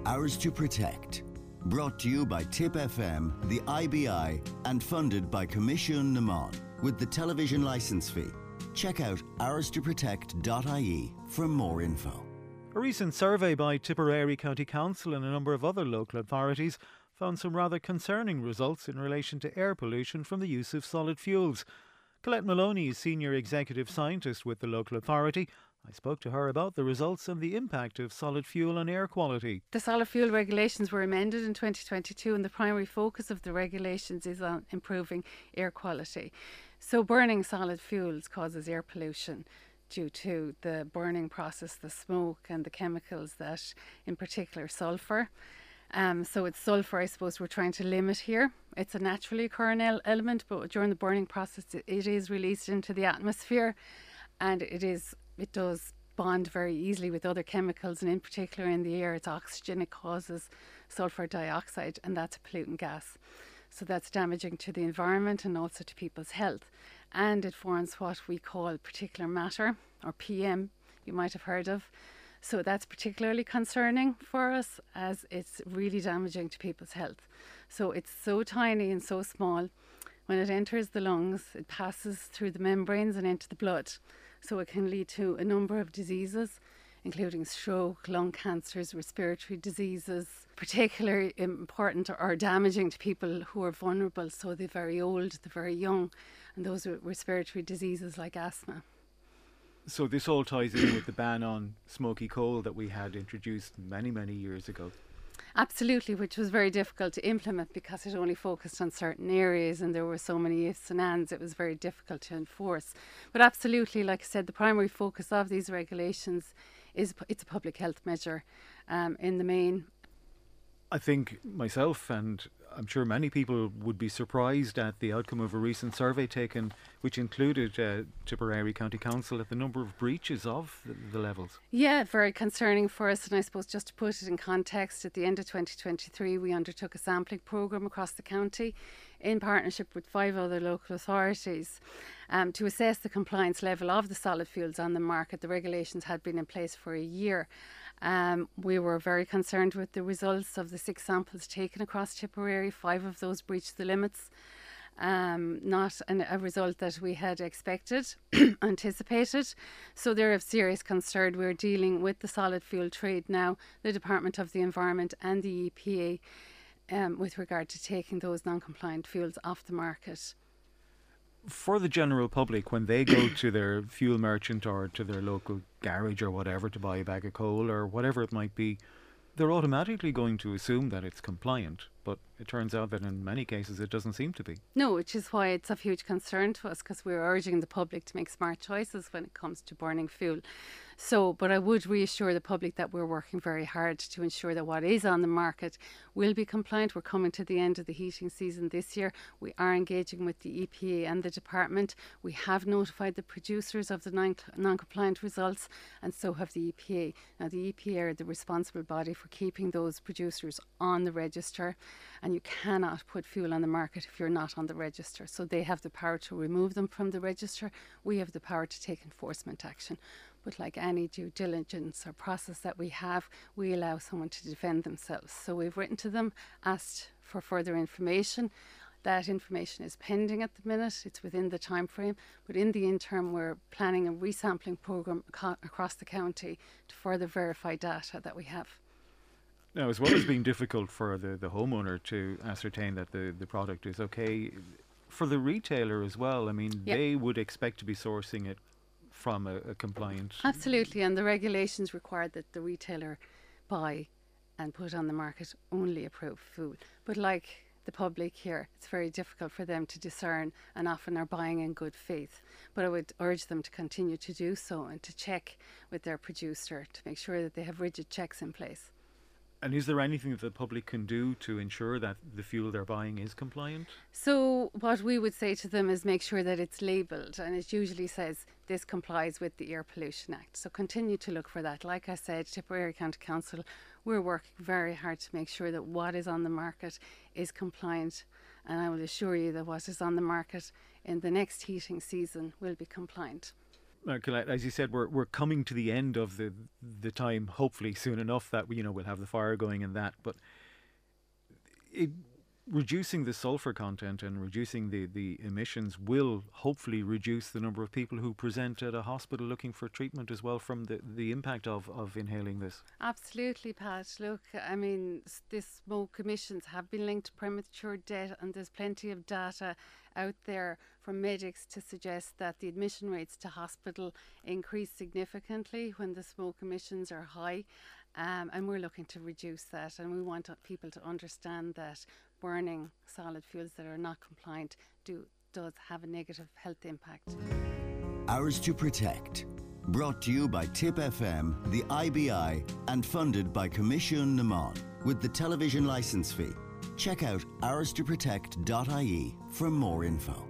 Ours to Protect. Brought to you by Tip FM, the IBI, and funded by Commission Naman with the television licence fee. Check out ourstoprotect.ie for more info. A recent survey by Tipperary County Council and a number of other local authorities found some rather concerning results in relation to air pollution from the use of solid fuels. Colette Maloney is Senior Executive Scientist with the local authority. I spoke to her about the results and the impact of solid fuel on air quality. The solid fuel regulations were amended in 2022 and the primary focus of the regulations is on improving air quality. So burning solid fuels causes air pollution due to the burning process, the smoke and the chemicals that, in particular, sulphur. So it's sulphur, I suppose, we're trying to limit here. It's a naturally occurring element, but during the burning process it is released into the atmosphere, and it does bond very easily with other chemicals, and in particular in the air it's oxygen. It causes sulphur dioxide, and that's a pollutant gas. So that's damaging to the environment and also to people's health. And it forms what we call particulate matter, or PM, you might have heard of. So that's particularly concerning for us as it's really damaging to people's health. So it's so tiny and so small. When it enters the lungs, it passes through the membranes and into the blood. So it can lead to a number of diseases, including stroke, lung cancers, respiratory diseases. Particularly important or damaging to people who are vulnerable, so the very old, the very young, and those with respiratory diseases like asthma. So this all ties in with the ban on smoky coal that we had introduced many, many years ago. Absolutely, which was very difficult to implement because it only focused on certain areas and there were so many ifs and ands, it was very difficult to enforce. But absolutely, like I said, the primary focus of these regulations is it's a public health measure in the main. I think myself, and I'm sure many people, would be surprised at the outcome of a recent survey taken, which included Tipperary County Council, at the number of breaches of the levels. Yeah, very concerning for us. And I suppose just to put it in context, at the end of 2023, we undertook a sampling programme across the county in partnership with 5 other local authorities to assess the compliance level of the solid fuels on the market. The regulations had been in place for a year. We were very concerned with the results of the 6 samples taken across Tipperary. 5 of those breached the limits. Not a result that we had expected, anticipated. So they're of serious concern. We're dealing with the solid fuel trade now, the Department of the Environment and the EPA with regard to taking those non-compliant fuels off the market. For the general public, when they go to their fuel merchant or to their local garage or whatever to buy a bag of coal or whatever it might be, they're automatically going to assume that it's compliant, but it turns out that in many cases it doesn't seem to be. No, which is why it's of huge concern to us, because we're urging the public to make smart choices when it comes to burning fuel. So, but I would reassure the public that we're working very hard to ensure that what is on the market will be compliant. We're coming to the end of the heating season this year. We are engaging with the EPA and the department. We have notified the producers of the non-compliant results, and so have the EPA. Now, the EPA are the responsible body for keeping those producers on the register, and you cannot put fuel on the market if you're not on the register. So they have the power to remove them from the register. We have the power to take enforcement action. But like any due diligence or process that we have, we allow someone to defend themselves. So we've written to them, asked for further information. That information is pending at the minute. It's within the time frame. But in the interim, we're planning a resampling programme across the county to further verify data that we have. Now, as well as being difficult for the homeowner to ascertain that the product is okay, for the retailer as well, I mean, they would expect to be sourcing it from a compliant... Absolutely, and the regulations require that the retailer buy and put on the market only approved food. But like the public here, it's very difficult for them to discern and often are buying in good faith. But I would urge them to continue to do so and to check with their producer to make sure that they have rigid checks in place. And is there anything that the public can do to ensure that the fuel they're buying is compliant? So what we would say to them is make sure that it's labelled, and it usually says this complies with the Air Pollution Act. So continue to look for that. Like I said, Tipperary County Council, we're working very hard to make sure that what is on the market is compliant, and I will assure you that what is on the market in the next heating season will be compliant. Colette, as you said, we're coming to the end of the time, hopefully soon enough, that we'll have the fire going and that. But reducing the sulphur content and reducing the emissions will hopefully reduce the number of people who present at a hospital looking for treatment as well from the impact of inhaling this. Absolutely, Pat. Look, I mean, the smoke emissions have been linked to premature death, and there's plenty of data out there from medics to suggest that the admission rates to hospital increase significantly when the smoke emissions are high. And we're looking to reduce that, and we want people to understand that burning solid fuels that are not compliant does have a negative health impact. Ours to Protect. Brought to you by Tip FM, the IBI, and funded by Commission Naman with the television licence fee. Check out ourstoprotect.ie for more info.